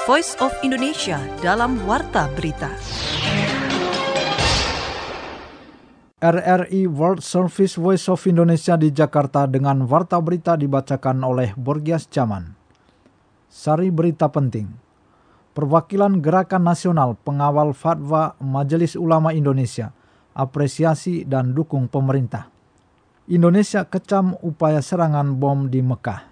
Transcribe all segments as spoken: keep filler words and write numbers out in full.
Voice of Indonesia dalam Warta Berita. R R I World Service Voice of Indonesia di Jakarta dengan Warta Berita dibacakan oleh Borgias Caman. Sari berita penting. Perwakilan Gerakan Nasional Pengawal Fatwa Majelis Ulama Indonesia apresiasi dan dukung pemerintah. Indonesia kecam upaya serangan bom di Mekah.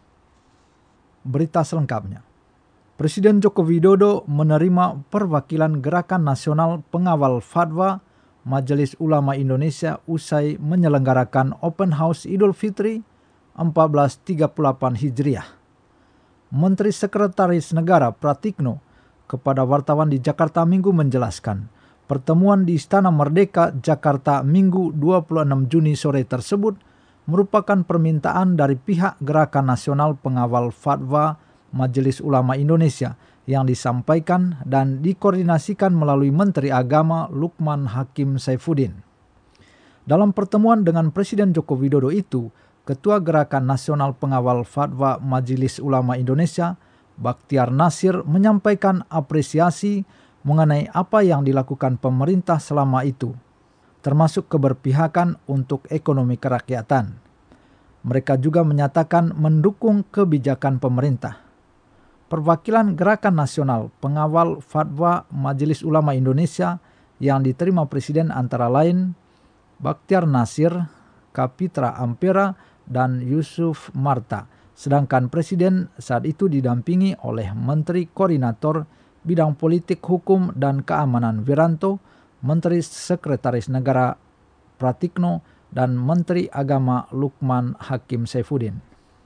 Berita selengkapnya. Presiden Joko Widodo menerima perwakilan Gerakan Nasional Pengawal Fatwa Majelis Ulama Indonesia usai menyelenggarakan Open House Idul Fitri seribu empat ratus tiga puluh delapan Hijriah. Menteri Sekretaris Negara Pratikno kepada wartawan di Jakarta Minggu menjelaskan, pertemuan di Istana Merdeka, Jakarta Minggu dua puluh enam Juni sore tersebut merupakan permintaan dari pihak Gerakan Nasional Pengawal Fatwa Majelis Ulama Indonesia yang disampaikan dan dikoordinasikan melalui Menteri Agama Lukman Hakim Saifuddin. Dalam pertemuan dengan Presiden Joko Widodo itu, Ketua Gerakan Nasional Pengawal Fatwa Majelis Ulama Indonesia, Bakhtiar Nasir, menyampaikan apresiasi mengenai apa yang dilakukan pemerintah selama itu, termasuk keberpihakan untuk ekonomi kerakyatan. Mereka juga menyatakan mendukung kebijakan pemerintah. Perwakilan Gerakan Nasional Pengawal Fatwa Majelis Ulama Indonesia yang diterima Presiden antara lain Bakhtiar Nasir, Kapitra Ampera, dan Yusuf Marta. Sedangkan Presiden saat itu didampingi oleh Menteri Koordinator Bidang Politik, Hukum, dan Keamanan Wiranto, Menteri Sekretaris Negara Pratikno, dan Menteri Agama Lukman Hakim Saifuddin.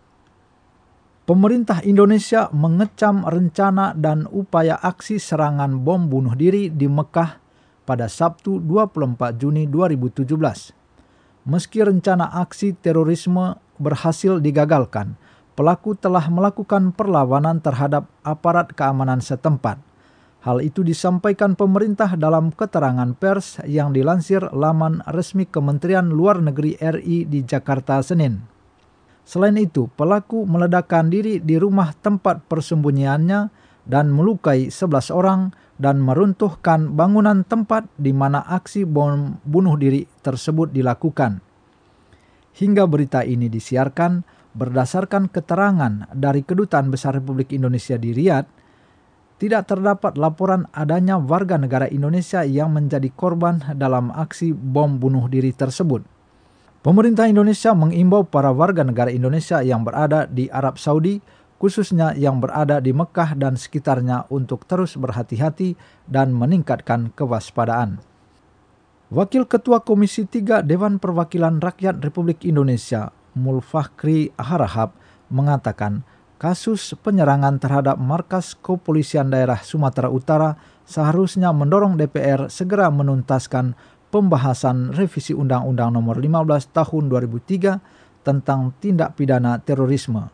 Pemerintah Indonesia mengecam rencana dan upaya aksi serangan bom bunuh diri di Mekah pada Sabtu dua puluh empat Juni dua ribu tujuh belas. Meski rencana aksi terorisme berhasil digagalkan, pelaku telah melakukan perlawanan terhadap aparat keamanan setempat. Hal itu disampaikan pemerintah dalam keterangan pers yang dilansir laman resmi Kementerian Luar Negeri R I di Jakarta Senin. Selain itu, pelaku meledakkan diri di rumah tempat persembunyiannya dan melukai sebelas orang dan meruntuhkan bangunan tempat di mana aksi bom bunuh diri tersebut dilakukan. Hingga berita ini disiarkan, berdasarkan keterangan dari Kedutaan Besar Republik Indonesia di Riyadh, tidak terdapat laporan adanya warga negara Indonesia yang menjadi korban dalam aksi bom bunuh diri tersebut. Pemerintah Indonesia mengimbau para warga negara Indonesia yang berada di Arab Saudi, khususnya yang berada di Mekah dan sekitarnya, untuk terus berhati-hati dan meningkatkan kewaspadaan. Wakil Ketua Komisi tiga Dewan Perwakilan Rakyat Republik Indonesia, Mulfahri Harahap, mengatakan kasus penyerangan terhadap markas Kepolisian Daerah Sumatera Utara seharusnya mendorong D P R segera menuntaskan pembahasan revisi Undang-Undang Nomor lima belas Tahun dua ribu tiga tentang tindak pidana terorisme.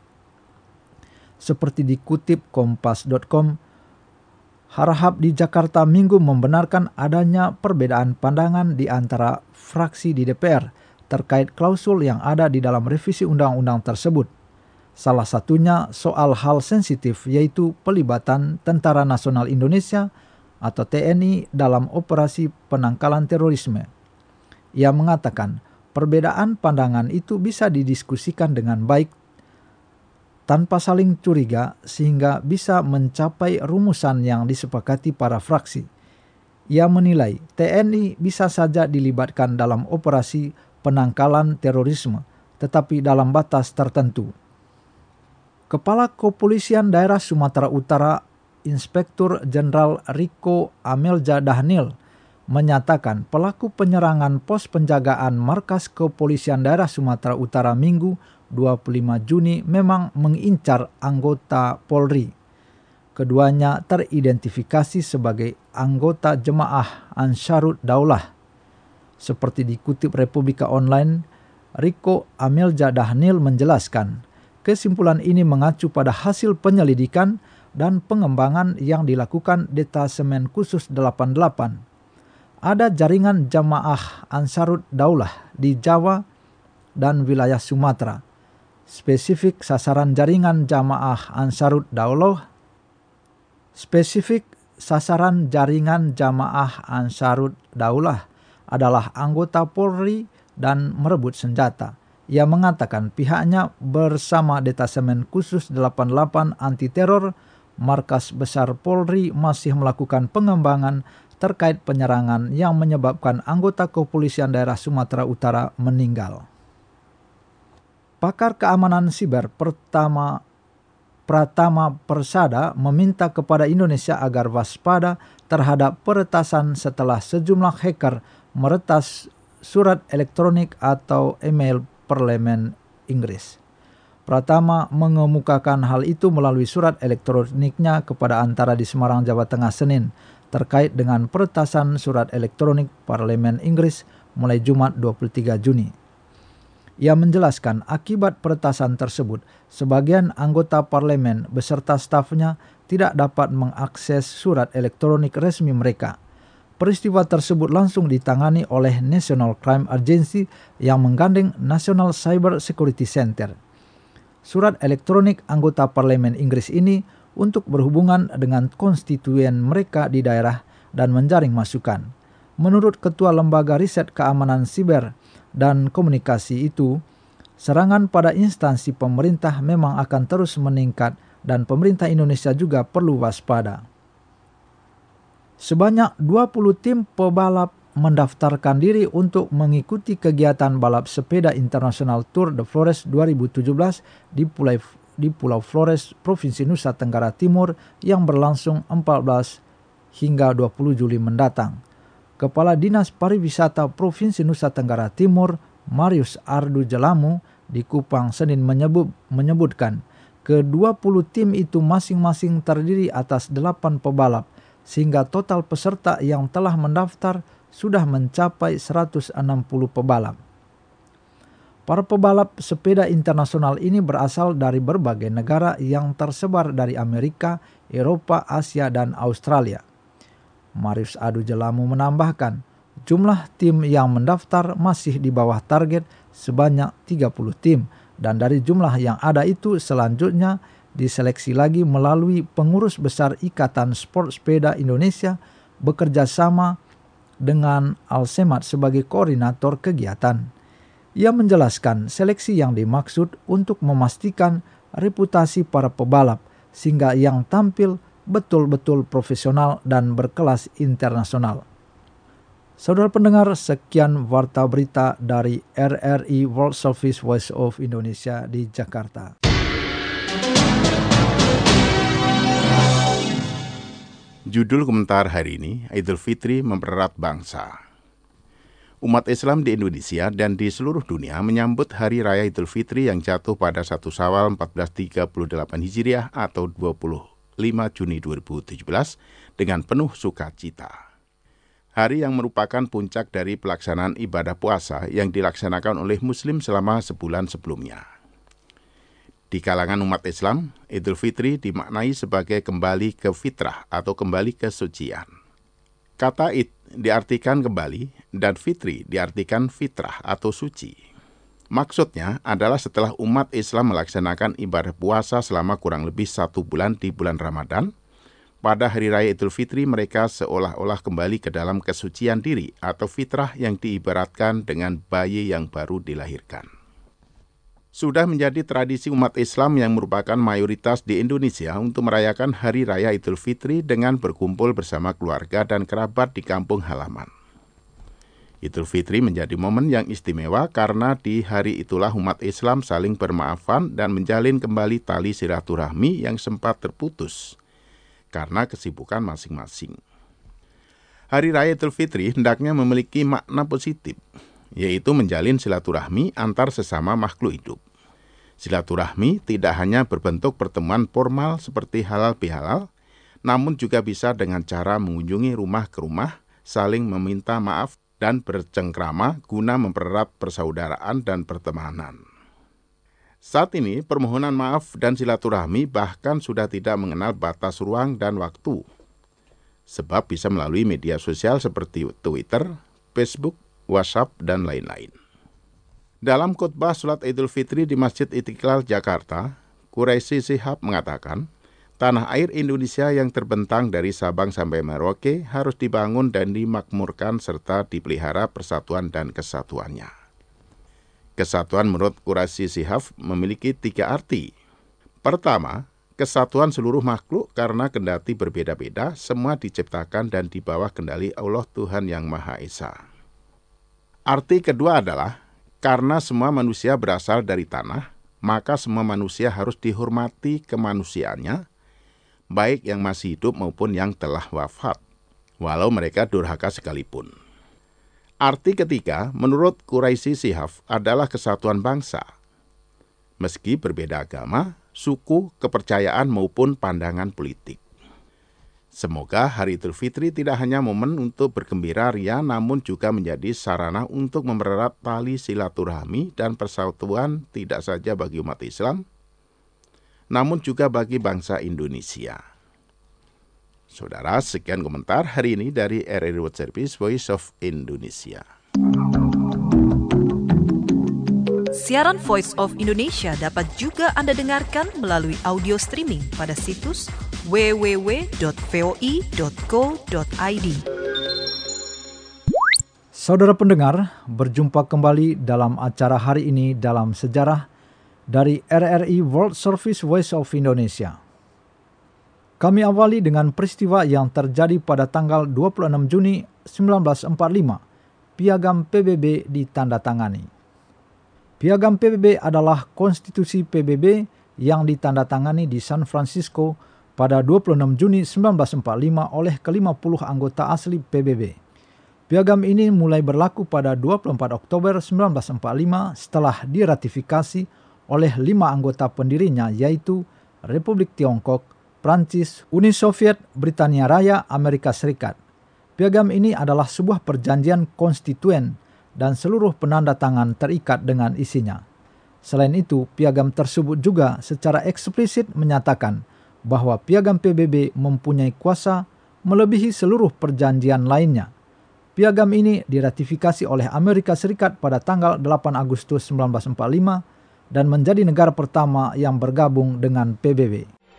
Seperti dikutip kompas titik com, Harahap di Jakarta Minggu membenarkan adanya perbedaan pandangan di antara fraksi di D P R terkait klausul yang ada di dalam revisi undang-undang tersebut. Salah satunya soal hal sensitif, yaitu pelibatan Tentara Nasional Indonesia atau T N I dalam operasi penangkalan terorisme. Ia mengatakan perbedaan pandangan itu bisa didiskusikan dengan baik tanpa saling curiga sehingga bisa mencapai rumusan yang disepakati para fraksi. Ia menilai T N I bisa saja dilibatkan dalam operasi penangkalan terorisme, tetapi dalam batas tertentu. Kepala Kepolisian Daerah Sumatera Utara, Inspektur Jenderal Riko Amelja Dahnil, menyatakan pelaku penyerangan pos penjagaan markas Kepolisian Daerah Sumatera Utara Minggu dua puluh lima Juni memang mengincar anggota Polri. Keduanya teridentifikasi sebagai anggota Jemaah Ansharud Daulah. Seperti dikutip Republika Online, Riko Amelja Dahnil menjelaskan, kesimpulan ini mengacu pada hasil penyelidikan dan pengembangan yang dilakukan Detasemen Khusus delapan puluh delapan. Ada jaringan Jamaah Ansharud Daulah di Jawa dan wilayah Sumatera. Spesifik sasaran jaringan Jamaah Ansharud Daulah Spesifik sasaran jaringan Jamaah Ansarud Daulah adalah anggota Polri dan merebut senjata. Ia mengatakan pihaknya bersama Detasemen Khusus delapan puluh delapan Anti Teror Markas Besar Polri masih melakukan pengembangan terkait penyerangan yang menyebabkan anggota kepolisian daerah Sumatera Utara meninggal. Pakar keamanan siber pertama Pratama Persada meminta kepada Indonesia agar waspada terhadap peretasan setelah sejumlah hacker meretas surat elektronik atau email Parlemen Inggris. Pratama mengemukakan hal itu melalui surat elektroniknya kepada Antara di Semarang, Jawa Tengah, Senin, terkait dengan peretasan surat elektronik Parlemen Inggris mulai Jumat dua puluh tiga Juni. Ia menjelaskan akibat peretasan tersebut, sebagian anggota parlemen beserta stafnya tidak dapat mengakses surat elektronik resmi mereka. Peristiwa tersebut langsung ditangani oleh National Crime Agency yang menggandeng National Cyber Security Center. Surat elektronik anggota parlemen Inggris ini untuk berhubungan dengan konstituen mereka di daerah dan menjaring masukan. Menurut Ketua Lembaga Riset Keamanan Siber dan Komunikasi itu, serangan pada instansi pemerintah memang akan terus meningkat dan pemerintah Indonesia juga perlu waspada. Sebanyak dua puluh tim pebalap mendaftarkan diri untuk mengikuti kegiatan balap sepeda internasional Tour de Flores dua ribu tujuh belas di Pulau, di Pulau Flores, Provinsi Nusa Tenggara Timur yang berlangsung empat belas hingga dua puluh Juli mendatang. Kepala Dinas Pariwisata Provinsi Nusa Tenggara Timur, Marius Ardu Jelamu, di Kupang Senin menyebut, menyebutkan ke dua puluh tim itu masing-masing terdiri atas delapan pebalap, sehingga total peserta yang telah mendaftar sudah mencapai seratus enam puluh pebalap. Para pebalap sepeda internasional ini berasal dari berbagai negara yang tersebar dari Amerika, Eropa, Asia, dan Australia. Marius Adu Jelamu menambahkan, jumlah tim yang mendaftar masih di bawah target sebanyak tiga puluh tim, dan dari jumlah yang ada itu selanjutnya diseleksi lagi melalui pengurus besar Ikatan Sport Sepeda Indonesia bekerja sama dengan Alsemat sebagai koordinator kegiatan. Ia menjelaskan seleksi yang dimaksud untuk memastikan reputasi para pebalap sehingga yang tampil betul-betul profesional dan berkelas internasional. Saudara pendengar, sekian warta berita dari R R I World Service Voice of Indonesia di Jakarta. Judul komentar hari ini, Idul Fitri mempererat bangsa. Umat Islam di Indonesia dan di seluruh dunia menyambut Hari Raya Idul Fitri yang jatuh pada satu Syawal seribu empat ratus tiga puluh delapan Hijriah atau dua puluh lima Juni dua ribu tujuh belas dengan penuh sukacita. Hari yang merupakan puncak dari pelaksanaan ibadah puasa yang dilaksanakan oleh Muslim selama sebulan sebelumnya. Di kalangan umat Islam, Idul Fitri dimaknai sebagai kembali ke fitrah atau kembali ke sucian. Kata id diartikan kembali dan fitri diartikan fitrah atau suci. Maksudnya adalah setelah umat Islam melaksanakan ibadah puasa selama kurang lebih satu bulan di bulan Ramadan, pada Hari Raya Idul Fitri mereka seolah-olah kembali ke dalam kesucian diri atau fitrah yang diibaratkan dengan bayi yang baru dilahirkan. Sudah menjadi tradisi umat Islam yang merupakan mayoritas di Indonesia untuk merayakan Hari Raya Idul Fitri dengan berkumpul bersama keluarga dan kerabat di kampung halaman. Idul Fitri menjadi momen yang istimewa karena di hari itulah umat Islam saling bermaafan dan menjalin kembali tali silaturahmi yang sempat terputus karena kesibukan masing-masing. Hari Raya Idul Fitri hendaknya memiliki makna positif, yaitu menjalin silaturahmi antar sesama makhluk hidup. Silaturahmi tidak hanya berbentuk pertemuan formal seperti halal bihalal, namun juga bisa dengan cara mengunjungi rumah ke rumah, saling meminta maaf, dan bercengkrama guna mempererat persaudaraan dan pertemanan. Saat ini, permohonan maaf dan silaturahmi bahkan sudah tidak mengenal batas ruang dan waktu, sebab bisa melalui media sosial seperti Twitter, Facebook, WhatsApp, dan lain-lain. Dalam khotbah sholat Idul Fitri di Masjid Istiqlal, Jakarta, Quraisy Shihab mengatakan, Tanah air Indonesia yang terbentang dari Sabang sampai Merauke harus dibangun dan dimakmurkan serta dipelihara persatuan dan kesatuannya. Kesatuan menurut Quraisy Shihab memiliki tiga arti. Pertama, kesatuan seluruh makhluk karena kendati berbeda-beda, semua diciptakan dan di bawah kendali Allah Tuhan Yang Maha Esa. Arti kedua adalah, karena semua manusia berasal dari tanah, maka semua manusia harus dihormati kemanusiaannya, baik yang masih hidup maupun yang telah wafat, walau mereka durhaka sekalipun. Arti ketiga, menurut Quraisy Shihab adalah kesatuan bangsa. Meski berbeda agama, suku, kepercayaan maupun pandangan politik. Semoga Hari Idul Fitri tidak hanya momen untuk bergembira ria, namun juga menjadi sarana untuk mempererat tali silaturahmi dan persatuan tidak saja bagi umat Islam, namun juga bagi bangsa Indonesia. Saudara, sekian komentar hari ini dari R R I World Service Voice of Indonesia. Siaran Voice of Indonesia dapat juga Anda dengarkan melalui audio streaming pada situs w w w dot voi dot co dot i d. Saudara pendengar, berjumpa kembali dalam acara hari ini dalam sejarah dari R R I World Service Voice of Indonesia. Kami awali dengan peristiwa yang terjadi pada tanggal dua puluh enam Juni seribu sembilan ratus empat puluh lima. Piagam P B B ditandatangani. Piagam P B B adalah konstitusi P B B yang ditandatangani di San Francisco pada dua puluh enam Juni seribu sembilan ratus empat puluh lima oleh kelima puluh anggota asli P B B. Piagam ini mulai berlaku pada dua puluh empat Oktober seribu sembilan ratus empat puluh lima setelah diratifikasi oleh lima anggota pendirinya, yaitu Republik Tiongkok, Prancis, Uni Soviet, Britania Raya, Amerika Serikat. Piagam ini adalah sebuah perjanjian konstituen dan seluruh penanda tangan terikat dengan isinya. Selain itu, piagam tersebut juga secara eksplisit menyatakan bahwa piagam P B B mempunyai kuasa melebihi seluruh perjanjian lainnya. Piagam ini diratifikasi oleh Amerika Serikat pada tanggal delapan Agustus seribu sembilan ratus empat puluh lima dan menjadi negara pertama yang bergabung dengan P B B.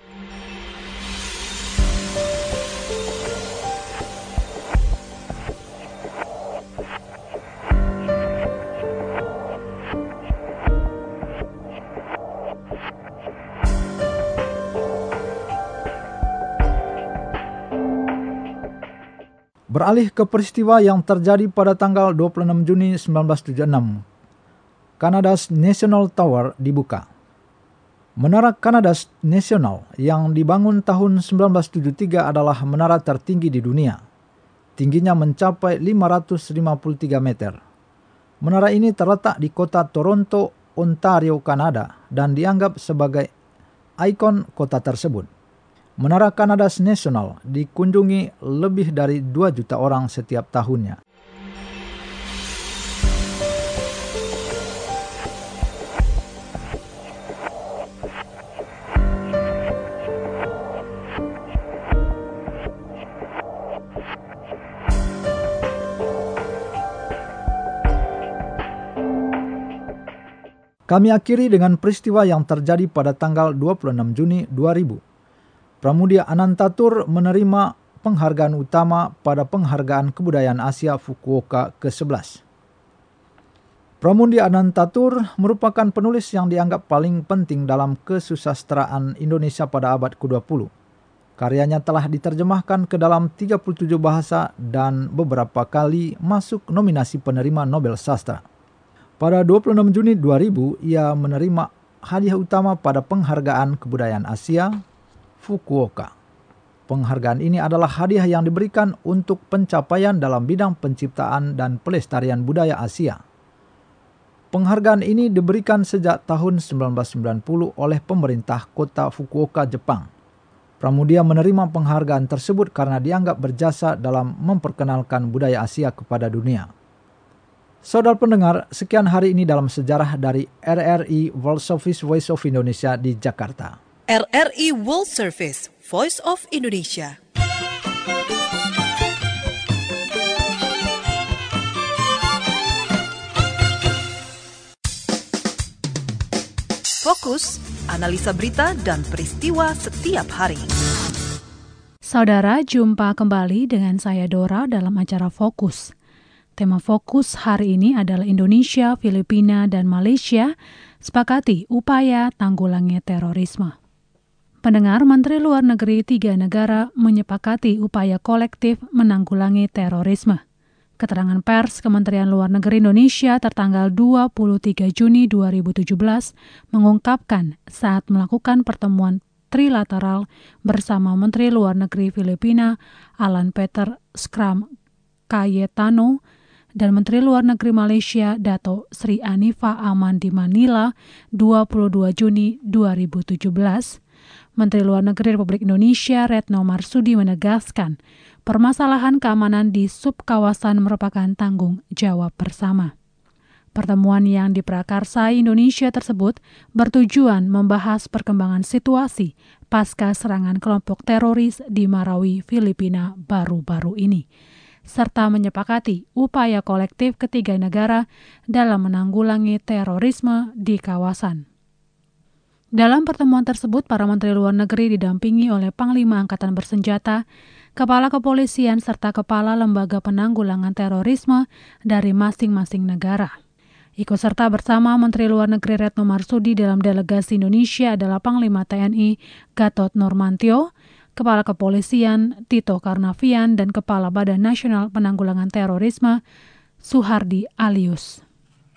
Beralih ke peristiwa yang terjadi pada tanggal dua puluh enam Juni seribu sembilan ratus tujuh puluh enam. Canada's National Tower dibuka. Menara Canada's National yang dibangun tahun seribu sembilan ratus tujuh puluh tiga adalah menara tertinggi di dunia. Tingginya mencapai lima ratus lima puluh tiga meter. Menara ini terletak di kota Toronto, Ontario, Kanada, dan dianggap sebagai ikon kota tersebut. Menara Canada's National dikunjungi lebih dari dua juta orang setiap tahunnya. Kami akhiri dengan peristiwa yang terjadi pada tanggal dua puluh enam Juni dua ribu. Pramudia Anantatur menerima penghargaan utama pada Penghargaan Kebudayaan Asia Fukuoka ke sebelas. Pramudia Anantatur merupakan penulis yang dianggap paling penting dalam kesusastraan Indonesia pada abad ke dua puluh. Karyanya telah diterjemahkan ke dalam tiga puluh tujuh bahasa dan beberapa kali masuk nominasi penerima Nobel Sastra. Pada dua puluh enam Juni dua ribu, ia menerima hadiah utama pada Penghargaan Kebudayaan Asia Fukuoka. Penghargaan ini adalah hadiah yang diberikan untuk pencapaian dalam bidang penciptaan dan pelestarian budaya Asia. Penghargaan ini diberikan sejak tahun seribu sembilan ratus sembilan puluh oleh pemerintah kota Fukuoka, Jepang. Pramudia menerima penghargaan tersebut karena dianggap berjasa dalam memperkenalkan budaya Asia kepada dunia. Saudara pendengar, sekian hari ini dalam sejarah dari R R I World Service Voice of Indonesia di Jakarta. R R I World Service, Voice of Indonesia. Fokus analisa berita dan peristiwa setiap hari. Saudara, jumpa kembali dengan saya Dora dalam acara Fokus. Tema fokus hari ini adalah Indonesia, Filipina, dan Malaysia sepakati upaya tanggulangi terorisme. Pendengar, Menteri Luar Negeri tiga negara menyepakati upaya kolektif menanggulangi terorisme. Keterangan pers Kementerian Luar Negeri Indonesia tertanggal dua puluh tiga Juni dua ribu tujuh belas mengungkapkan saat melakukan pertemuan trilateral bersama Menteri Luar Negeri Filipina Alan Peter Skram Cayetano dan Menteri Luar Negeri Malaysia Dato Sri Anifah Aman di Manila dua puluh dua Juni dua ribu tujuh belas. Menteri Luar Negeri Republik Indonesia Retno Marsudi menegaskan permasalahan keamanan di subkawasan merupakan tanggung jawab bersama. Pertemuan yang diprakarsai Indonesia tersebut bertujuan membahas perkembangan situasi pasca serangan kelompok teroris di Marawi, Filipina baru-baru ini, serta menyepakati upaya kolektif ketiga negara dalam menanggulangi terorisme di kawasan. Dalam pertemuan tersebut, para Menteri Luar Negeri didampingi oleh Panglima Angkatan Bersenjata, Kepala Kepolisian, serta Kepala Lembaga Penanggulangan Terorisme dari masing-masing negara. Ikut serta bersama Menteri Luar Negeri Retno Marsudi dalam delegasi Indonesia adalah Panglima T N I Gatot Nurmantio, Kepala Kepolisian Tito Karnavian, dan Kepala Badan Nasional Penanggulangan Terorisme Suhardi Alyus.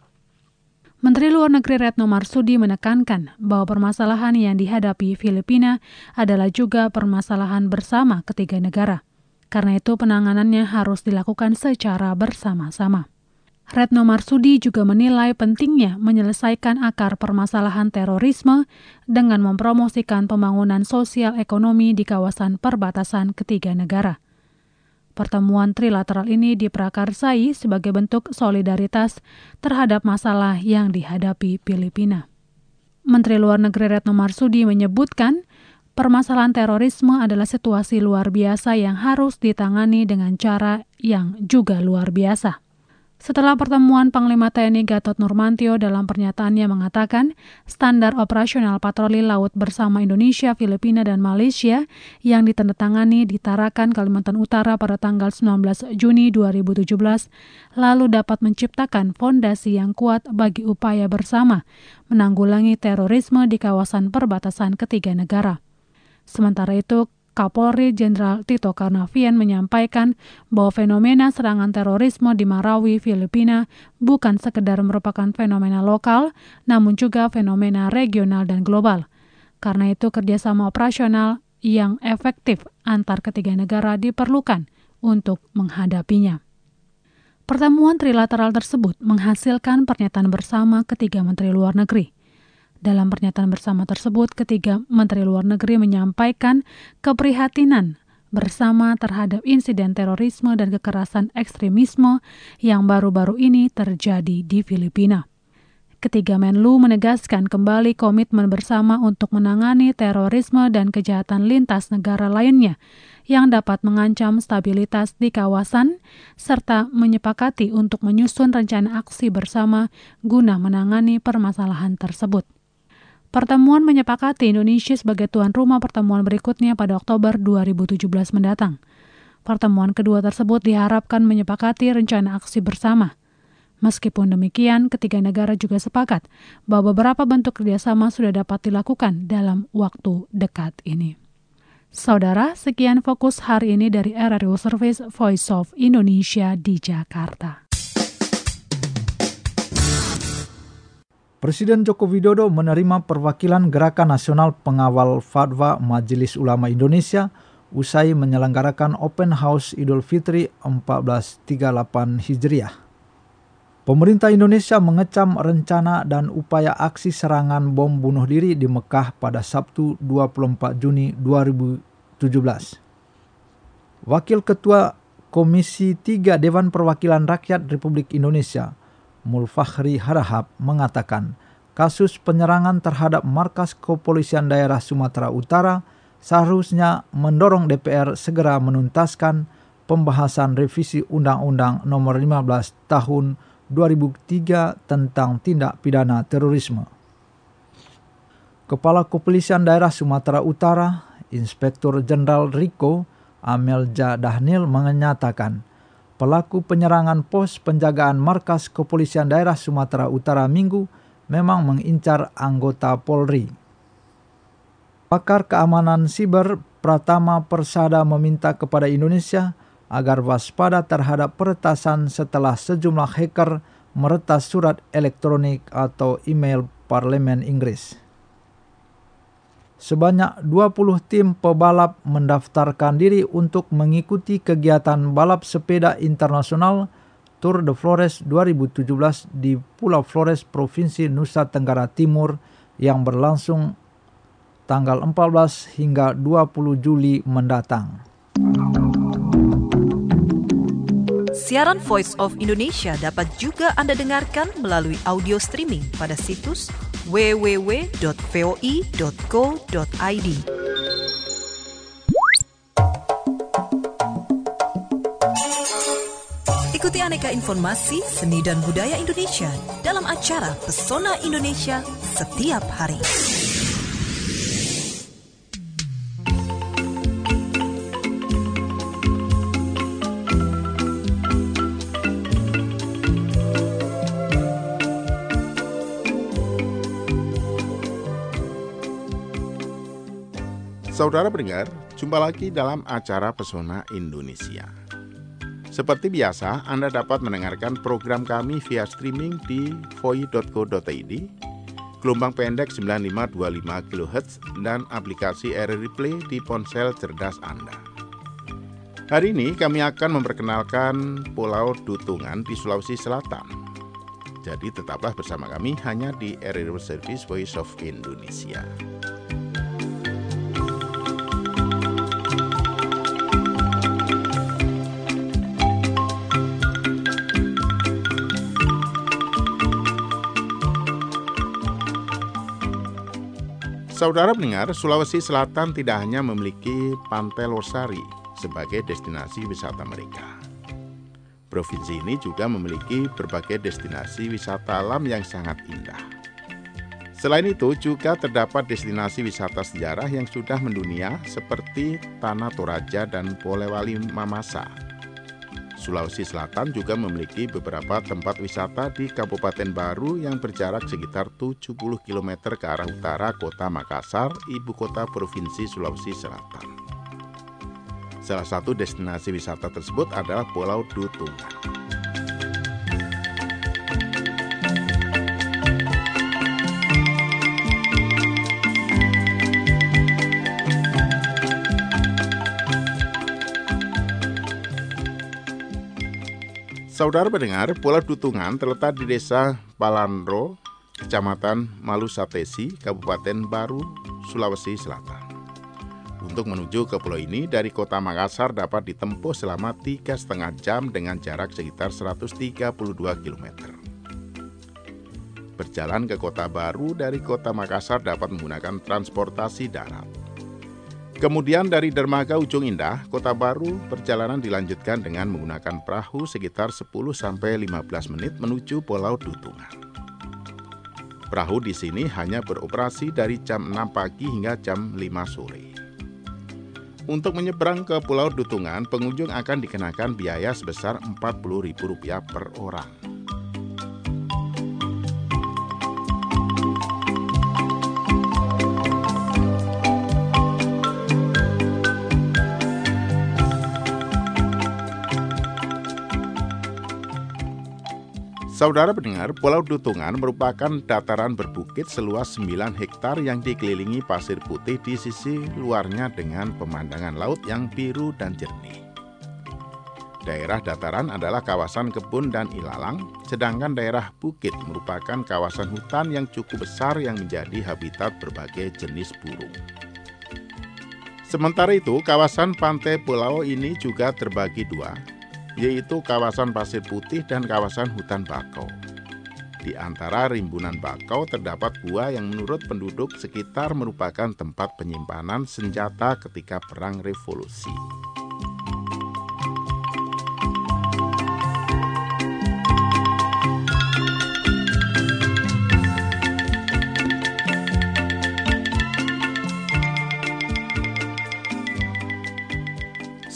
Menteri Luar Negeri Retno Marsudi menekankan bahwa permasalahan yang dihadapi Filipina adalah juga permasalahan bersama ketiga negara. Karena itu penanganannya harus dilakukan secara bersama-sama. Retno Marsudi juga menilai pentingnya menyelesaikan akar permasalahan terorisme dengan mempromosikan pembangunan sosial ekonomi di kawasan perbatasan ketiga negara. Pertemuan trilateral ini diprakarsai sebagai bentuk solidaritas terhadap masalah yang dihadapi Filipina. Menteri Luar Negeri Retno Marsudi menyebutkan permasalahan terorisme adalah situasi luar biasa yang harus ditangani dengan cara yang juga luar biasa. Setelah pertemuan, Panglima T N I Gatot Nurmantio dalam pernyataannya mengatakan standar operasional patroli laut bersama Indonesia, Filipina, dan Malaysia yang ditandatangani di Tarakan, Kalimantan Utara pada tanggal sembilan belas Juni dua ribu tujuh belas lalu dapat menciptakan fondasi yang kuat bagi upaya bersama menanggulangi terorisme di kawasan perbatasan ketiga negara. Sementara itu, Kapolri Jenderal Tito Karnavian menyampaikan bahwa fenomena serangan terorisme di Marawi, Filipina bukan sekedar merupakan fenomena lokal, namun juga fenomena regional dan global. Karena itu kerjasama operasional yang efektif antar ketiga negara diperlukan untuk menghadapinya. Pertemuan trilateral tersebut menghasilkan pernyataan bersama ketiga Menteri Luar Negeri. Dalam pernyataan bersama tersebut, ketiga Menteri Luar Negeri menyampaikan keprihatinan bersama terhadap insiden terorisme dan kekerasan ekstremisme yang baru-baru ini terjadi di Filipina. Ketiga Menlu menegaskan kembali komitmen bersama untuk menangani terorisme dan kejahatan lintas negara lainnya yang dapat mengancam stabilitas di kawasan, serta menyepakati untuk menyusun rencana aksi bersama guna menangani permasalahan tersebut. Pertemuan menyepakati Indonesia sebagai tuan rumah pertemuan berikutnya pada Oktober dua ribu tujuh belas mendatang. Pertemuan kedua tersebut diharapkan menyepakati rencana aksi bersama. Meskipun demikian, ketiga negara juga sepakat bahwa beberapa bentuk kerjasama sudah dapat dilakukan dalam waktu dekat ini. Saudara, sekian fokus hari ini dari R R I World Service Voice of Indonesia di Jakarta. Presiden Joko Widodo menerima perwakilan Gerakan Nasional Pengawal Fatwa Majelis Ulama Indonesia usai menyelenggarakan Open House Idul Fitri seribu empat ratus tiga puluh delapan Hijriah. Pemerintah Indonesia mengecam rencana dan upaya aksi serangan bom bunuh diri di Mekah pada Sabtu dua puluh empat Juni dua ribu tujuh belas. Wakil Ketua Komisi tiga Dewan Perwakilan Rakyat Republik Indonesia, Mulfakhri Harahap, mengatakan kasus penyerangan terhadap markas kepolisian daerah Sumatera Utara seharusnya mendorong D P R segera menuntaskan pembahasan revisi Undang-Undang Nomor lima belas Tahun dua ribu tiga tentang tindak pidana terorisme. Kepala Kepolisian Daerah Sumatera Utara, Inspektur Jenderal Riko Amelja Dahnil menyatakan pelaku penyerangan pos penjagaan markas Kepolisian Daerah Sumatera Utara Minggu memang mengincar anggota Polri. Pakar keamanan siber Pratama Persada meminta kepada Indonesia agar waspada terhadap peretasan setelah sejumlah hacker meretas surat elektronik atau email Parlemen Inggris. Sebanyak dua puluh tim pebalap mendaftarkan diri untuk mengikuti kegiatan balap sepeda internasional Tour de Flores dua ribu tujuh belas di Pulau Flores, Provinsi Nusa Tenggara Timur yang berlangsung tanggal empat belas hingga dua puluh Juli mendatang. Siaran Voice of Indonesia dapat juga Anda dengarkan melalui audio streaming pada situs w w w dot voi dot co dot i d. Ikuti aneka informasi seni dan budaya Indonesia dalam acara Pesona Indonesia setiap hari. Saudara pendengar, jumpa lagi dalam acara Pesona Indonesia. Seperti biasa, Anda dapat mendengarkan program kami via streaming di voi dot co dot i d, gelombang pendek sembilan lima dua lima kilohertz, dan aplikasi R R I Play di ponsel cerdas Anda. Hari ini kami akan memperkenalkan Pulau Dutungan di Sulawesi Selatan. Jadi tetaplah bersama kami hanya di R R I Service Voice of Indonesia. Saudara pendengar, Sulawesi Selatan tidak hanya memiliki Pantai Losari sebagai destinasi wisata mereka. Provinsi ini juga memiliki berbagai destinasi wisata alam yang sangat indah. Selain itu, juga terdapat destinasi wisata sejarah yang sudah mendunia seperti Tanah Toraja dan Polewali Mamasa. Sulawesi Selatan juga memiliki beberapa tempat wisata di Kabupaten Baru yang berjarak sekitar tujuh puluh kilometer ke arah utara kota Makassar, ibu kota Provinsi Sulawesi Selatan. Salah satu destinasi wisata tersebut adalah Pulau Dutungan. Saudara pendengar, Pulau Dutungan terletak di Desa Palandro, Kecamatan Malusatesi, Kabupaten Baru, Sulawesi Selatan. Untuk menuju ke pulau ini dari kota Makassar dapat ditempuh selama tiga setengah jam dengan jarak sekitar seratus tiga puluh dua kilometer. Berjalan ke kota Baru dari kota Makassar dapat menggunakan transportasi darat. Kemudian dari Dermaga Ujung Indah, Kota Baru, perjalanan dilanjutkan dengan menggunakan perahu sekitar sepuluh sampai lima belas menit menuju Pulau Dutungan. Perahu di sini hanya beroperasi dari jam enam pagi hingga jam lima sore. Untuk menyeberang ke Pulau Dutungan, pengunjung akan dikenakan biaya sebesar empat puluh ribu rupiah per orang. Saudara pendengar, Pulau Dutungan merupakan dataran berbukit seluas sembilan hektar yang dikelilingi pasir putih di sisi luarnya dengan pemandangan laut yang biru dan jernih. Daerah dataran adalah kawasan kebun dan ilalang, sedangkan daerah bukit merupakan kawasan hutan yang cukup besar yang menjadi habitat berbagai jenis burung. Sementara itu, kawasan pantai pulau ini juga terbagi dua, yaitu kawasan pasir putih dan kawasan hutan bakau. Di antara rimbunan bakau terdapat gua yang menurut penduduk sekitar merupakan tempat penyimpanan senjata ketika Perang Revolusi.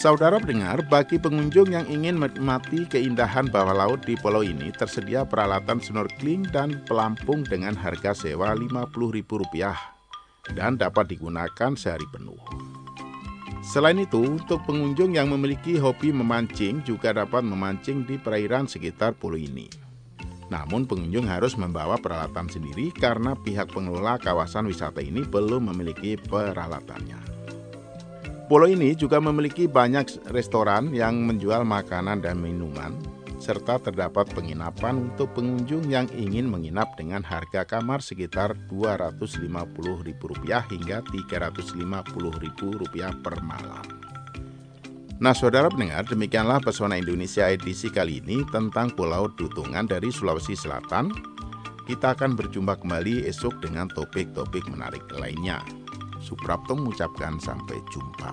Saudara pendengar, bagi pengunjung yang ingin menikmati keindahan bawah laut di pulau ini, tersedia peralatan snorkeling dan pelampung dengan harga sewa lima puluh ribu rupiah dan dapat digunakan sehari penuh. Selain itu, untuk pengunjung yang memiliki hobi memancing juga dapat memancing di perairan sekitar pulau ini. Namun pengunjung harus membawa peralatan sendiri karena pihak pengelola kawasan wisata ini belum memiliki peralatannya. Pulau ini juga memiliki banyak restoran yang menjual makanan dan minuman, serta terdapat penginapan untuk pengunjung yang ingin menginap dengan harga kamar sekitar dua ratus lima puluh ribu rupiah hingga tiga ratus lima puluh ribu rupiah per malam. Nah, saudara pendengar, demikianlah Pesona Indonesia edisi kali ini tentang Pulau Dutungan dari Sulawesi Selatan. Kita akan berjumpa kembali esok dengan topik-topik menarik lainnya. Suprapto mengucapkan sampai jumpa.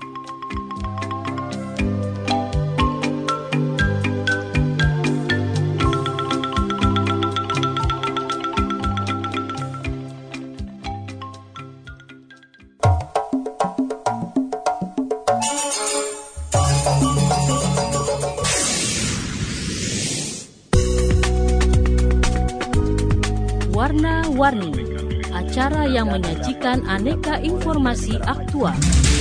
Warna-warni, acara yang menyajikan aneka informasi aktual.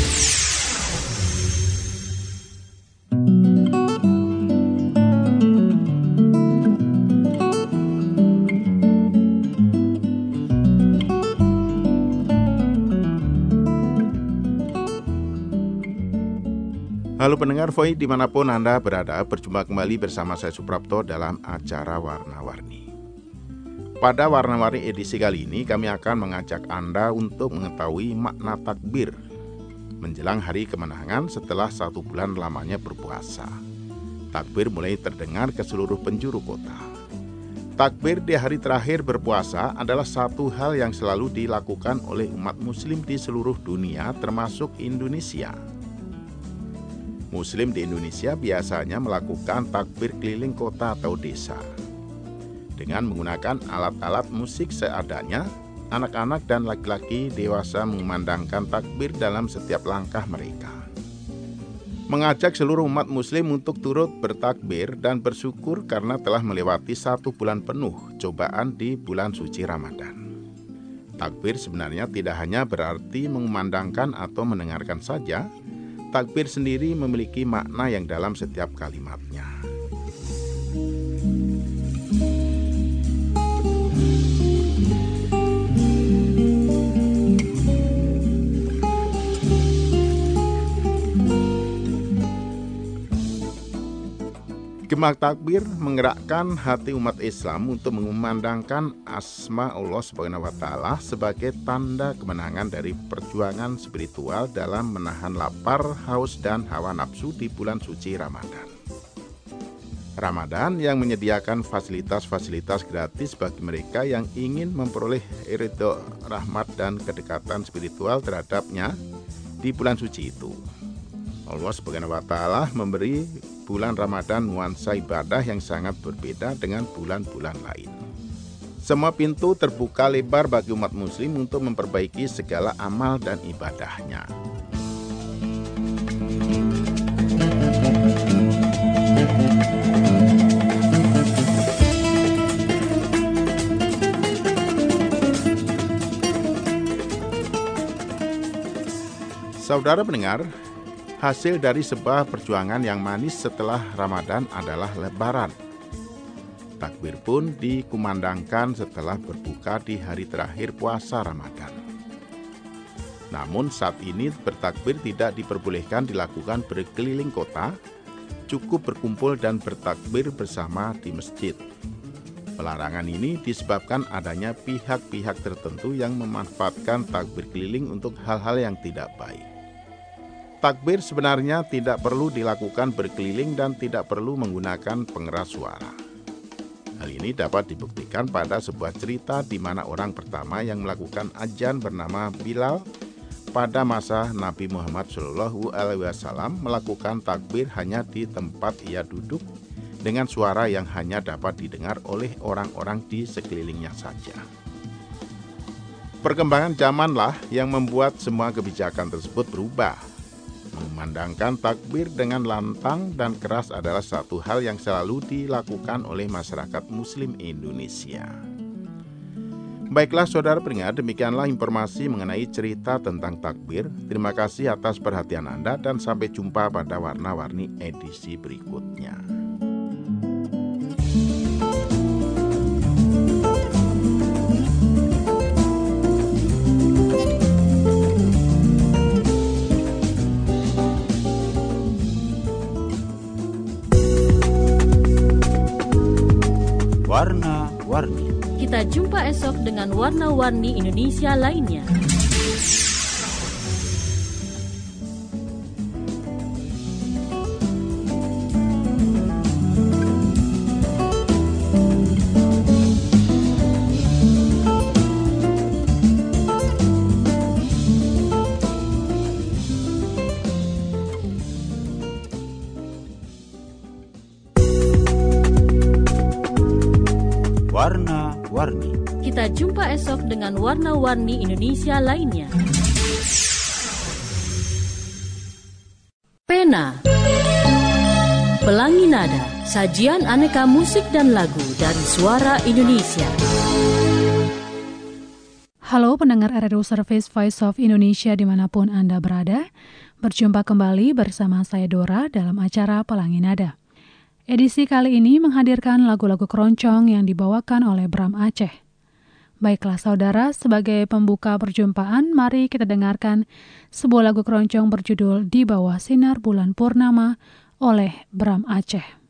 Halo pendengar V O I dimanapun Anda berada, berjumpa kembali bersama saya Suprapto dalam acara Warna-Warni. Pada Warna-Warni edisi kali ini kami akan mengajak Anda untuk mengetahui makna takbir menjelang hari kemenangan setelah satu bulan lamanya berpuasa. Takbir mulai terdengar ke seluruh penjuru kota. Takbir di hari terakhir berpuasa adalah satu hal yang selalu dilakukan oleh umat muslim di seluruh dunia termasuk Indonesia. Muslim di Indonesia biasanya melakukan takbir keliling kota atau desa. Dengan menggunakan alat-alat musik seadanya, anak-anak dan laki-laki dewasa mengumandangkan takbir dalam setiap langkah mereka. Mengajak seluruh umat muslim untuk turut bertakbir dan bersyukur karena telah melewati satu bulan penuh cobaan di bulan suci Ramadan. Takbir sebenarnya tidak hanya berarti mengumandangkan atau mendengarkan saja, takbir sendiri memiliki makna yang dalam setiap kalimatnya. Gema takbir menggerakkan hati umat Islam untuk mengumandangkan asma Allah Subhanahu wa Ta'ala sebagai tanda kemenangan dari perjuangan spiritual dalam menahan lapar, haus, dan hawa nafsu di bulan suci Ramadan. Ramadan yang menyediakan fasilitas-fasilitas gratis bagi mereka yang ingin memperoleh ridho, rahmat, dan kedekatan spiritual terhadapnya di bulan suci itu. Allah Subhanahu wa Ta'ala memberi bulan Ramadan nuansa ibadah yang sangat berbeda dengan bulan-bulan lain. Semua pintu terbuka lebar bagi umat muslim untuk memperbaiki segala amal dan ibadahnya. Saudara pendengar, hasil dari sebuah perjuangan yang manis setelah Ramadan adalah Lebaran. Takbir pun dikumandangkan setelah berbuka di hari terakhir puasa Ramadan. Namun saat ini bertakbir tidak diperbolehkan dilakukan berkeliling kota, cukup berkumpul dan bertakbir bersama di masjid. Pelarangan ini disebabkan adanya pihak-pihak tertentu yang memanfaatkan takbir keliling untuk hal-hal yang tidak baik. Takbir sebenarnya tidak perlu dilakukan berkeliling dan tidak perlu menggunakan pengeras suara. Hal ini dapat dibuktikan pada sebuah cerita di mana orang pertama yang melakukan azan bernama Bilal pada masa Nabi Muhammad shallallahu alaihi wasallam melakukan takbir hanya di tempat ia duduk dengan suara yang hanya dapat didengar oleh orang-orang di sekelilingnya saja. Perkembangan zamanlah yang membuat semua kebijakan tersebut berubah. Memandangkan takbir dengan lantang dan keras adalah satu hal yang selalu dilakukan oleh masyarakat Muslim Indonesia. Baiklah saudara pendengar, demikianlah informasi mengenai cerita tentang takbir. Terima kasih atas perhatian Anda dan sampai jumpa pada Warna-Warni edisi berikutnya. Warna-Warni. Kita jumpa esok dengan warna-warni Indonesia lainnya. Warna-Warni. Kita jumpa esok dengan warna-warni Indonesia lainnya. Pena, Pelangi Nada, sajian aneka musik dan lagu dari Suara Indonesia. Halo pendengar Radio Service Voice of Indonesia dimanapun Anda berada. Berjumpa kembali bersama saya Dora dalam acara Pelangi Nada. Edisi kali ini menghadirkan lagu-lagu keroncong yang dibawakan oleh Bram Aceh. Baiklah saudara, sebagai pembuka perjumpaan, mari kita dengarkan sebuah lagu keroncong berjudul Di Bawah Sinar Bulan Purnama oleh Bram Aceh.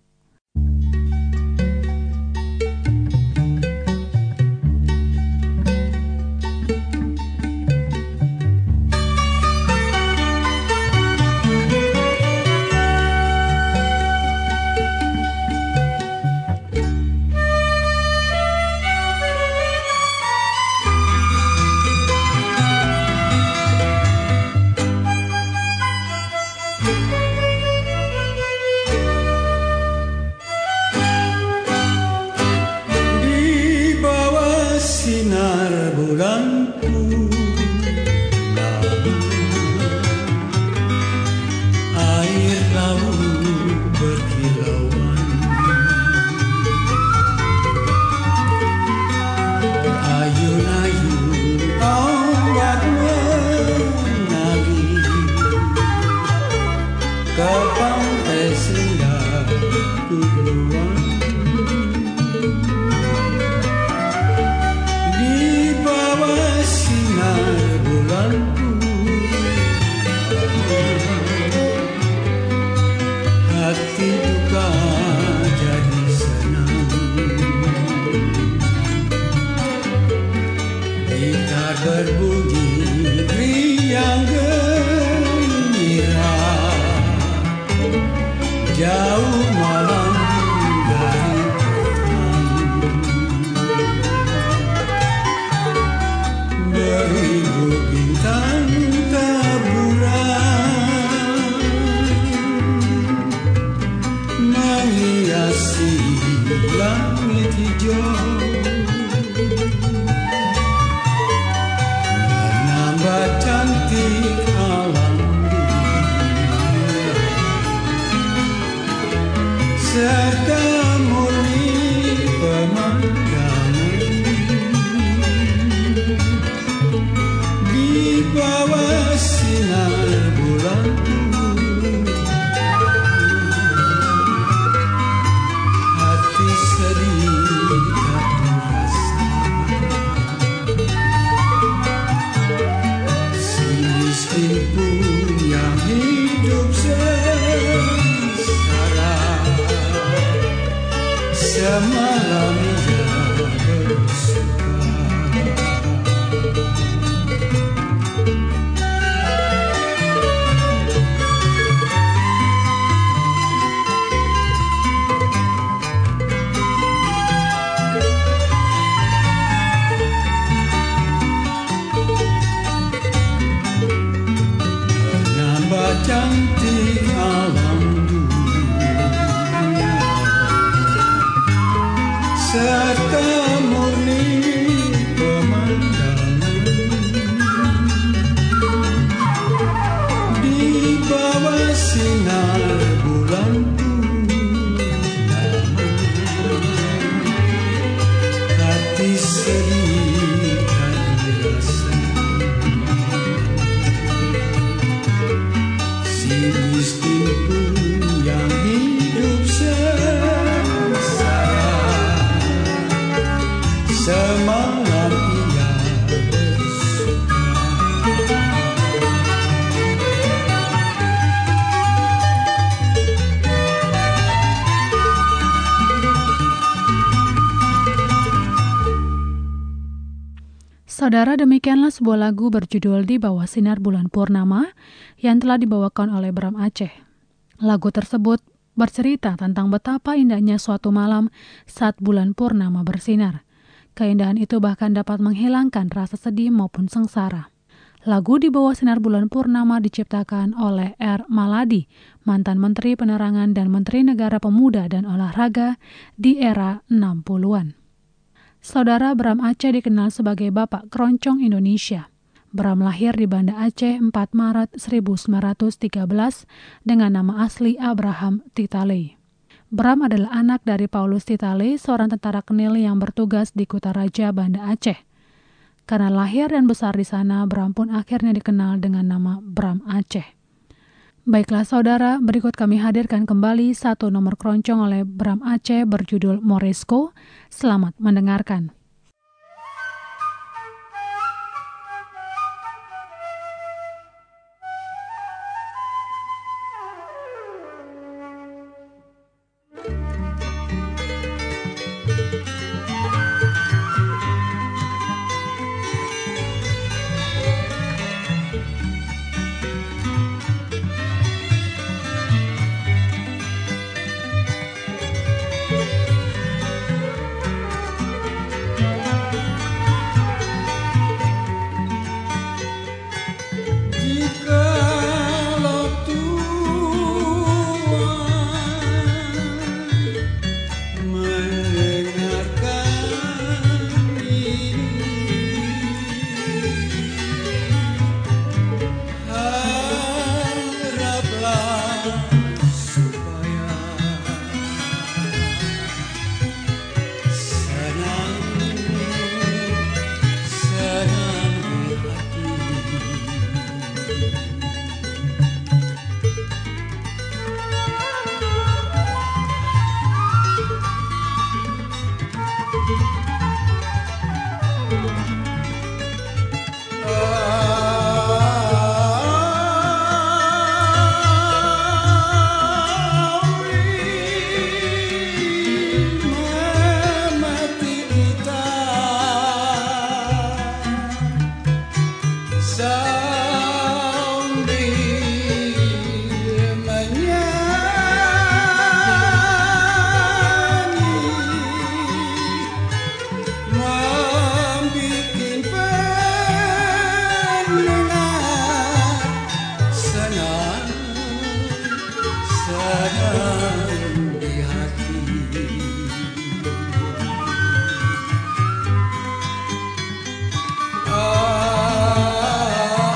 sinar bulan purnama, hati sedih tak dirasa. Si miskin pun yang hidup sengsara, semalam ia bersuka. Saudara, demikianlah sebuah lagu berjudul Di Bawah Sinar Bulan Purnama yang telah dibawakan oleh Bram Aceh. Lagu tersebut bercerita tentang betapa indahnya suatu malam saat bulan purnama bersinar. Keindahan itu bahkan dapat menghilangkan rasa sedih maupun sengsara. Lagu Di Bawah Sinar Bulan Purnama diciptakan oleh R. Maladi, mantan Menteri Penerangan dan Menteri Negara Pemuda dan Olahraga di era enam puluhan. Saudara, Bram Aceh dikenal sebagai Bapak Keroncong Indonesia. Bram lahir di Banda Aceh empat Maret seribu sembilan ratus tiga belas dengan nama asli Abraham Titale. Bram adalah anak dari Paulus Titale, seorang tentara Kenil yang bertugas di Kutaraja, Banda Aceh. Karena lahir dan besar di sana, Bram pun akhirnya dikenal dengan nama Bram Aceh. Baiklah saudara, berikut kami hadirkan kembali satu nomor keroncong oleh Bram Aceh berjudul Moresco. Selamat mendengarkan. Ah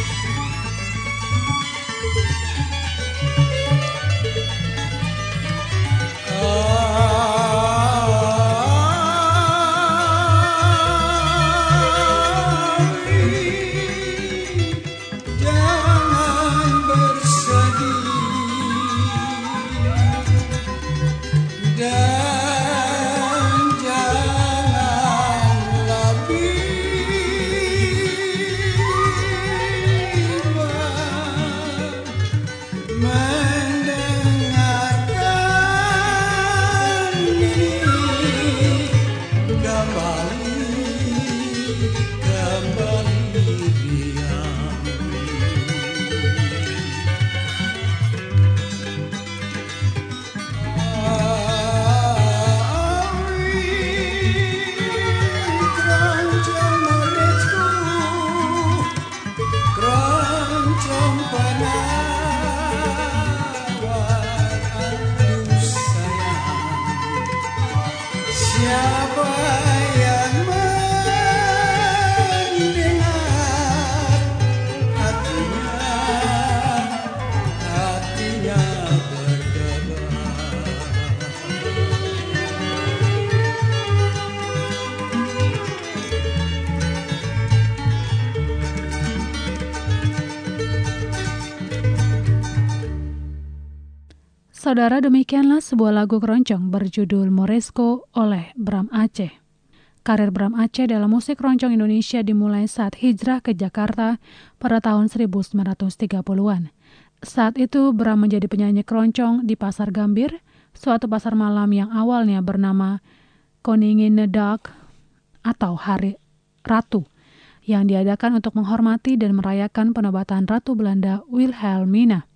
Saudara, demikianlah sebuah lagu keroncong berjudul Moresco oleh Bram Aceh. Karir Bram Aceh dalam musik keroncong Indonesia dimulai saat hijrah ke Jakarta pada tahun seribu sembilan ratus tiga puluhan. Saat itu Bram menjadi penyanyi keroncong di Pasar Gambir, suatu pasar malam yang awalnya bernama Koninginnedag atau Hari Ratu, yang diadakan untuk menghormati dan merayakan penobatan Ratu Belanda Wilhelmina.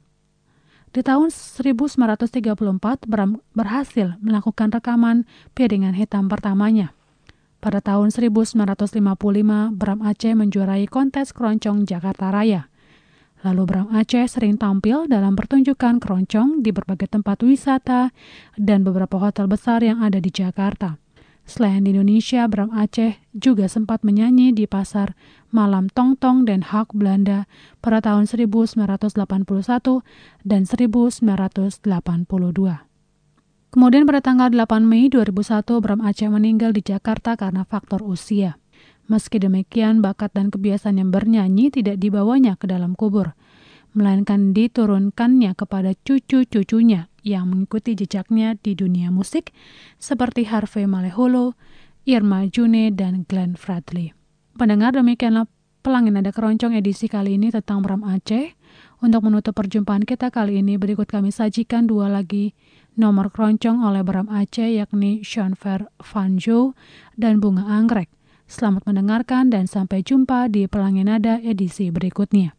Di tahun seribu sembilan ratus tiga puluh empat, Bram berhasil melakukan rekaman piringan hitam pertamanya. Pada tahun seribu sembilan ratus lima puluh lima, Bram Aceh menjuarai kontes keroncong Jakarta Raya. Lalu Bram Aceh sering tampil dalam pertunjukan keroncong di berbagai tempat wisata dan beberapa hotel besar yang ada di Jakarta. Selain di Indonesia, Bram Aceh juga sempat menyanyi di pasar malam Tongtong Den Haag, Belanda pada tahun seribu sembilan ratus delapan puluh satu dan seribu sembilan ratus delapan puluh dua. Kemudian pada tanggal delapan Mei dua ribu satu, Bram Aceh meninggal di Jakarta karena faktor usia. Meski demikian, bakat dan kebiasaan yang bernyanyi tidak dibawanya ke dalam kubur, melainkan diturunkannya kepada cucu-cucunya yang mengikuti jejaknya di dunia musik seperti Harvey Maleholo, Irma June, dan Glenn Fredly. Pendengar, demikianlah Pelangi Nada Keroncong edisi kali ini tentang Bram Aceh. Untuk menutup perjumpaan kita kali ini, berikut kami sajikan dua lagi nomor keroncong oleh Bram Aceh, yakni Jean-Fer Van Gogh dan Bunga Anggrek. Selamat mendengarkan dan sampai jumpa di Pelangi Nada edisi berikutnya.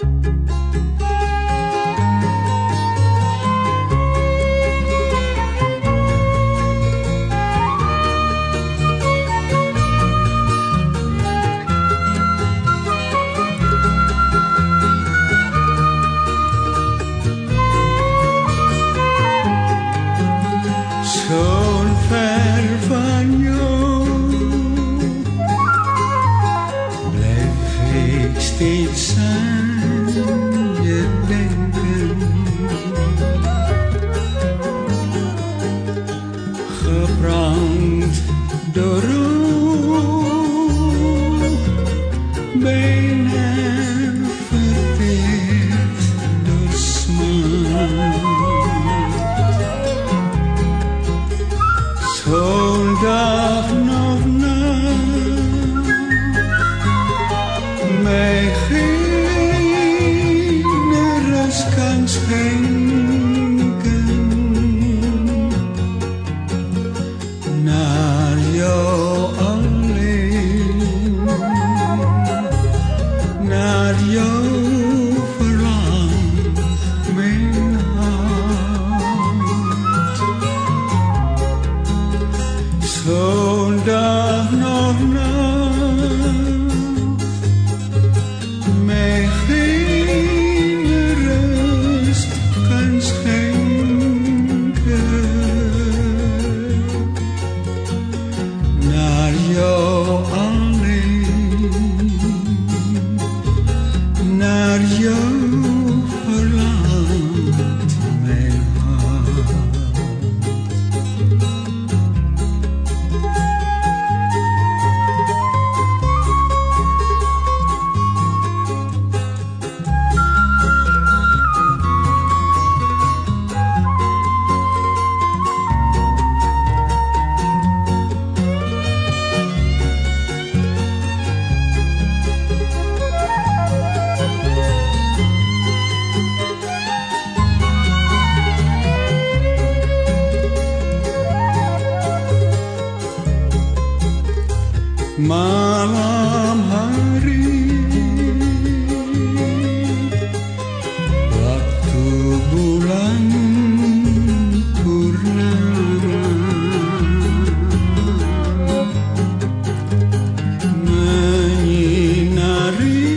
Jean-Fer Van Gogh bleef ik steeds aan Mario verlangt mijn hart. Malam hari, waktu bulan purnama menyinari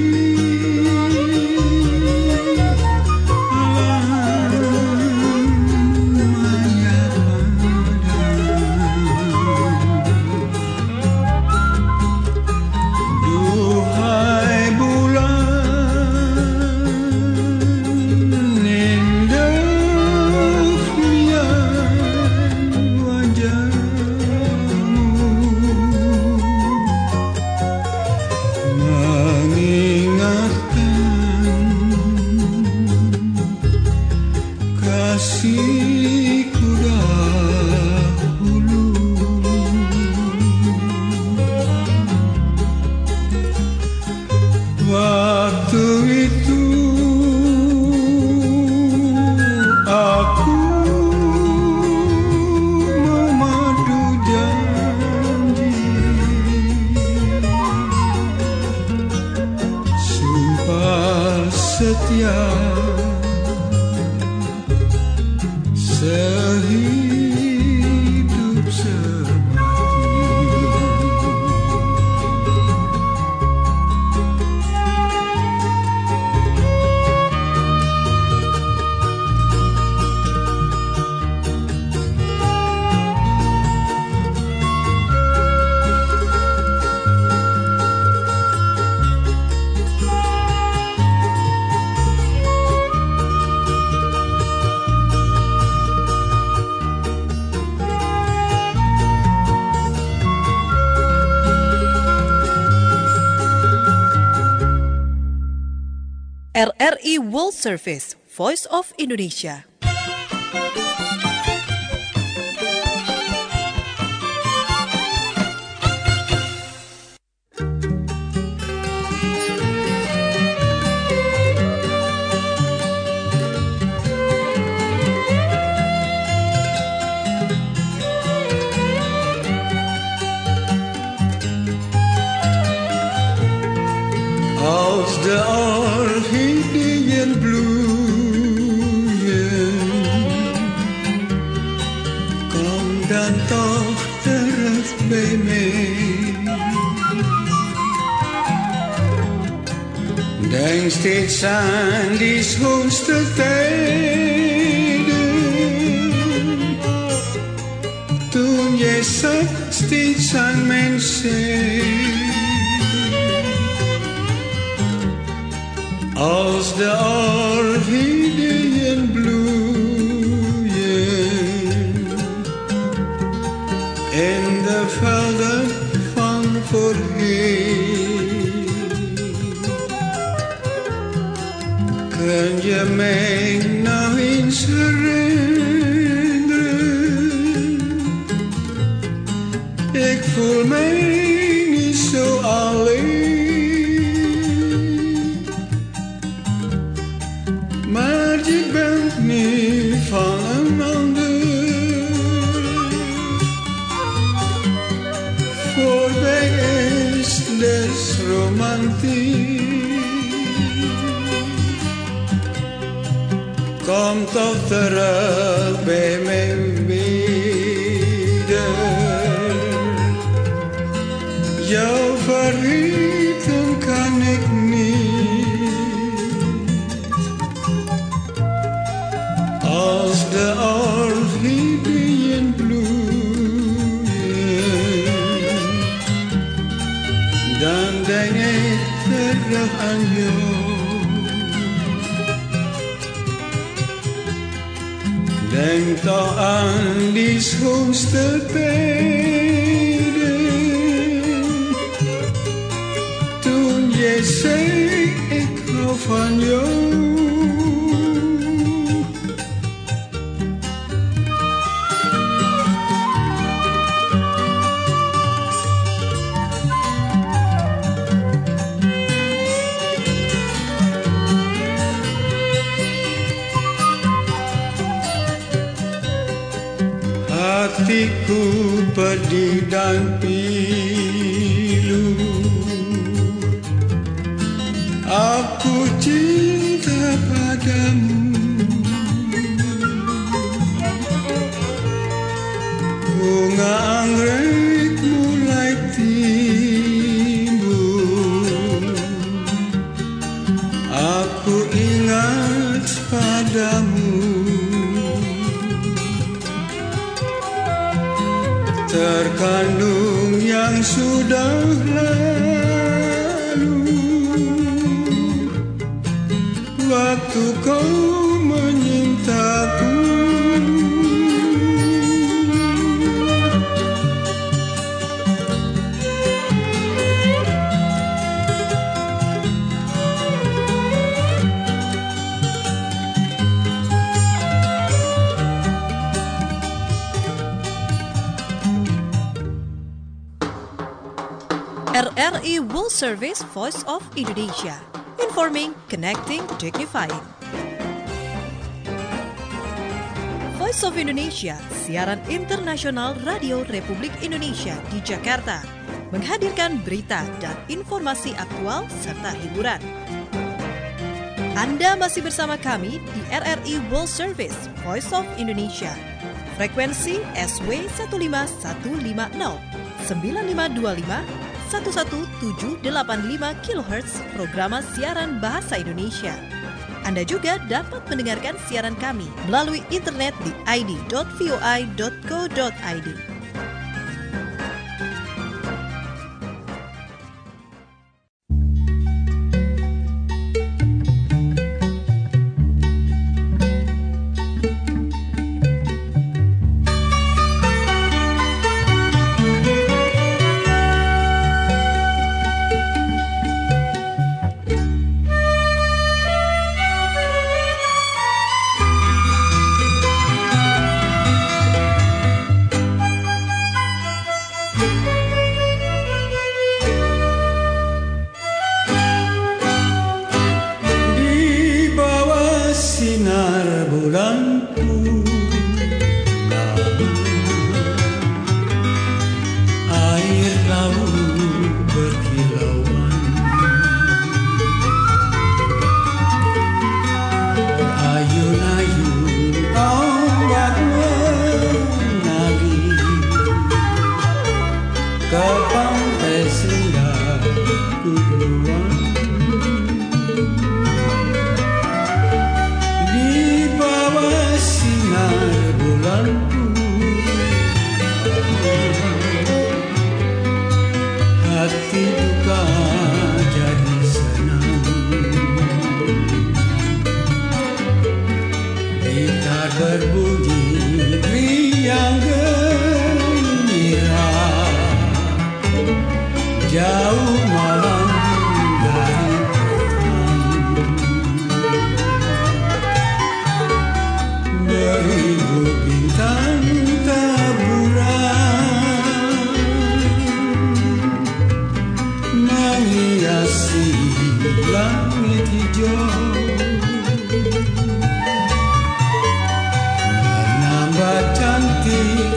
alam maya duhai bulan, indahnya wajahmu mengingatkan kasihku dahulu. Waktu itu aku memadu janji, sumpah setia sehidup semati. R R I World Service, Voice of Indonesia. Als de orchideeën bloeien, kom dan toch terug bij mij. Denk steeds aan die schoonste tijden, toen jij zat steeds aan mijn zij. Als de orchideeën bloeien in de velden van voorheen, kun je mij nog eens herinneren? Ik voel mij niet zo alleen. Maar je bent niet van een ander. Voorbij is des romantiek. Kom toch terug bij mij weer. Jou vergeten kan ik niet. Als de orchideeën bloeien, dan denk ik terug aan jou. Leng to andis homstede Tun jese ek vanjo hatiku pedih dan pilu, aku cinta padamu. Bunga anggrek mulai timbul, aku ingat padamu. Terkandung yang sudah lalu, waktu kau menyintaku. R R I World Service Voice of Indonesia, informing, connecting, dignifying. Voice of Indonesia, siaran internasional Radio Republik Indonesia di Jakarta, menghadirkan berita dan informasi aktual serta hiburan. Anda masih bersama kami di R R I World Service Voice of Indonesia. Frekuensi S W satu lima satu lima nol sembilan lima dua lima satu satu tujuh delapan lima kilohertz programa siaran bahasa Indonesia. Anda juga dapat mendengarkan siaran kami melalui internet di i d dot v o i dot co dot i d. Menambah cantik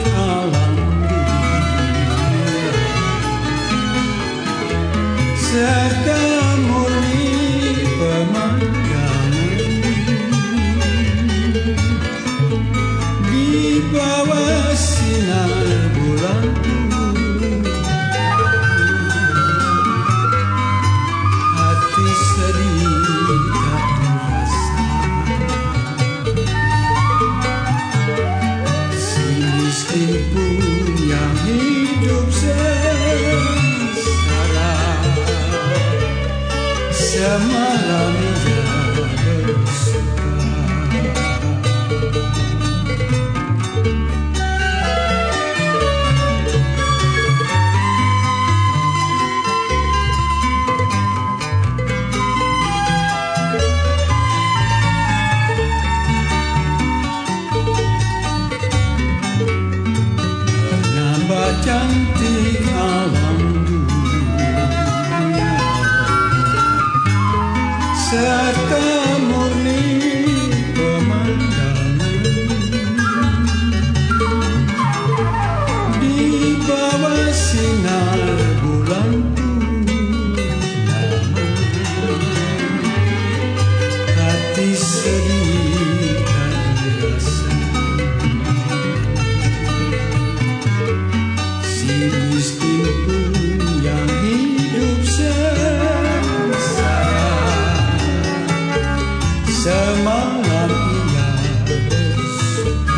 sedih dan rasa. Si miskin pun yang hidup sengsara, semalam ia bersuka.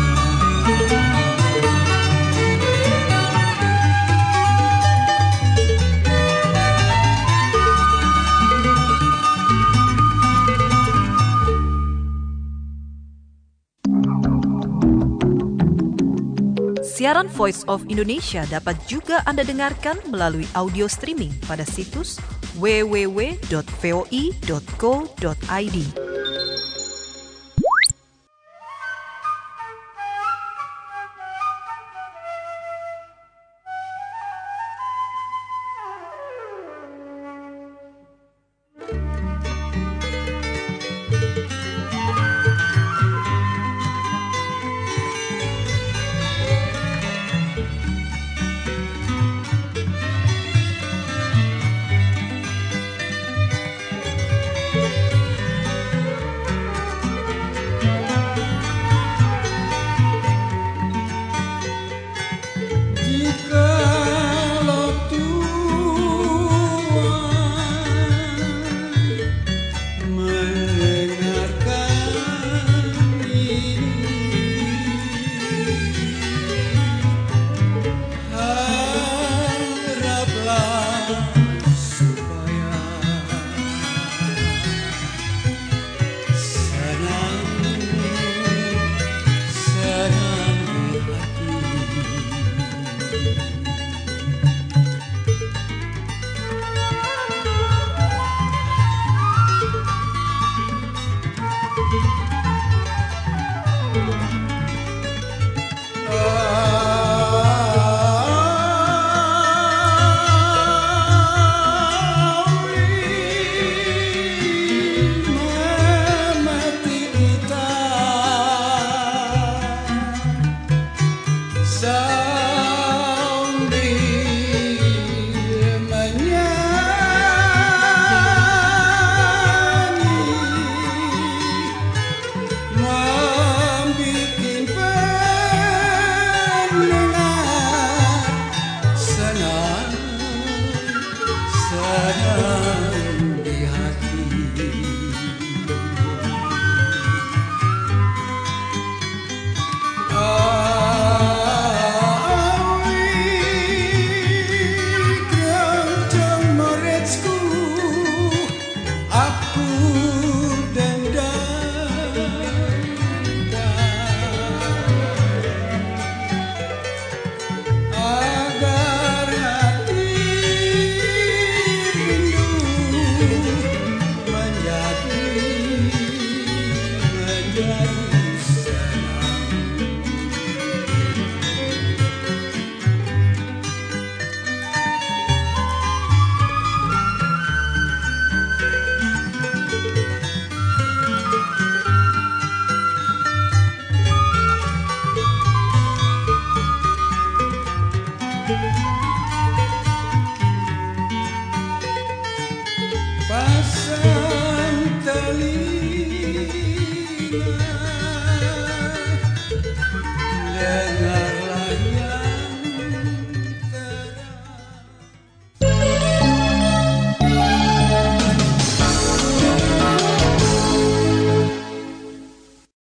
Siaran Voice of Indonesia dapat juga Anda dengarkan melalui audio streaming pada situs w w w dot voi dot co dot i d. Pasang telinga